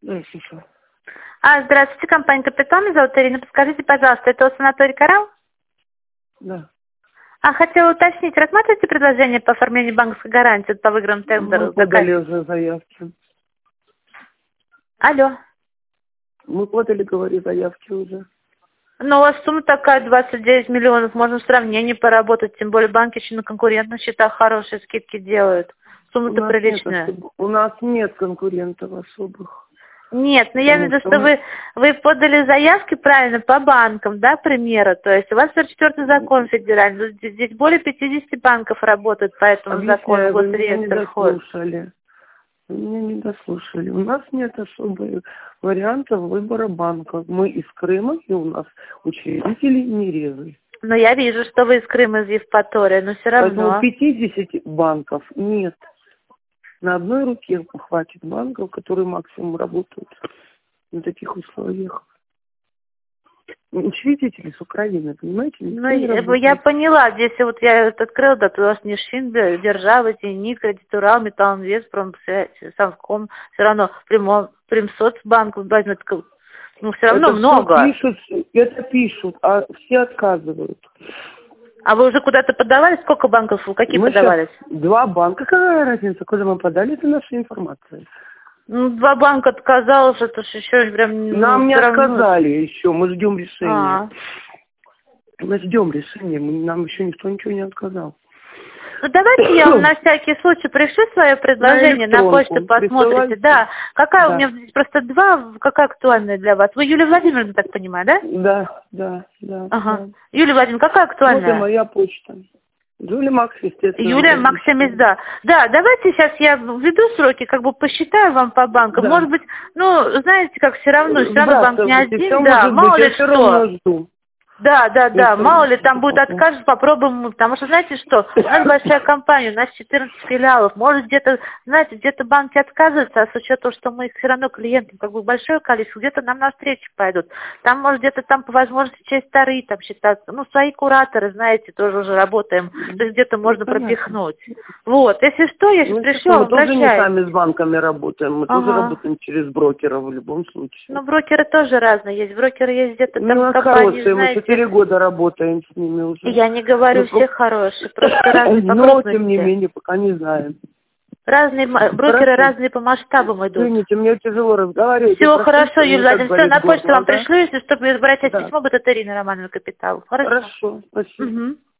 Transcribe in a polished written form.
Да, я слушаю. Здравствуйте, компания «Капитал», меня зовут Ирина. Подскажите, пожалуйста, это у санаторий «Коралл»? Да. Хотела уточнить, рассматриваете предложение по оформлению банковской гарантии по выигранному тендеру? Мы подали уже заявки. Алло. Мы подали, говорю, заявки уже. Ну, у вас сумма такая, 29 миллионов, можно в сравнении поработать, тем более банки еще на конкурентных счетах хорошие скидки делают. Сумма-то приличная. У нас нет конкурентов особых. Нет, но я имею в виду, что вы подали заявки правильно по банкам, да, к примеру, то есть у вас 44-й закон федеральный, здесь более 50 банков работают по этому закону, госреестр входит. Вы меня не дослушали. У нас нет особых вариантов выбора банков. Мы из Крыма, и у нас учредители Нерезы. Но я вижу, что вы из Крыма, из Евпатории, но все равно. Поэтому 50 банков нет. На одной руке хватит банков, которые максимум работают на таких условиях. Учредители с Украины, понимаете? Ну, я поняла, здесь вот я это открыла, да, у вас не Шинбе, Держава, Зенит, Кредитурал, Металлинвест, Промсвязь, Санком, все равно Примсоцбанк возьмет, ну, все равно это много. Это пишут, а все отказывают. А вы уже куда-то подавались? Сколько банков? Какие мы подавались? 2 банка. Какая разница, куда мы подали, это наша информация. Ну, 2 банка отказалось, это же еще прям... Нам не отказали еще, мы ждем решения. Мы ждем решения, нам еще никто ничего не отказал. Ну, давайте я вам на всякий случай пришлю свое предложение, на почту посмотрите. Да. Какая у меня здесь просто 2, какая актуальная для вас? Вы Юлия Владимировна, так понимаю, да? Да. Ага. Юлия Владимировна, какая актуальная? Вот и моя почта. Юлия Макс, естественно. Юлия Максимис, да. Да, давайте сейчас я введу сроки, как бы посчитаю вам по банкам. Да. Может быть, ну, знаете, как все равно банк не один, да, мало ли что. Да, мало ли там будет отказ, попробуем, потому что, знаете что, у нас большая компания, у нас 14 филиалов, может где-то, знаете, где-то банки отказываются, а с учетом, что мы их все равно клиентам, как бы большое количество, где-то нам навстречу пойдут, там, может, где-то там по возможности через вторые там считаться, ну, свои кураторы, знаете, тоже уже работаем, то есть где-то можно пропихнуть. Вот, если что, я сейчас пришлю, мы тоже не сами с банками работаем, мы тоже работаем через брокеров в любом случае. Ну, брокеры тоже разные есть, брокеры есть где-то там компании, знаете. 4 года работаем с ними уже. Я не говорю, все хорошие, просто разные по крупности. Но, тем не менее, пока не знаем. Разные брокеры разные по масштабам идут. Извините, мне тяжело разговаривать. Все хорошо, Юлия Владимировна, все, на почту вам пришлю, если что, обращайтесь письмо, будет от Ирины Романовой «Капитал». Хорошо, спасибо.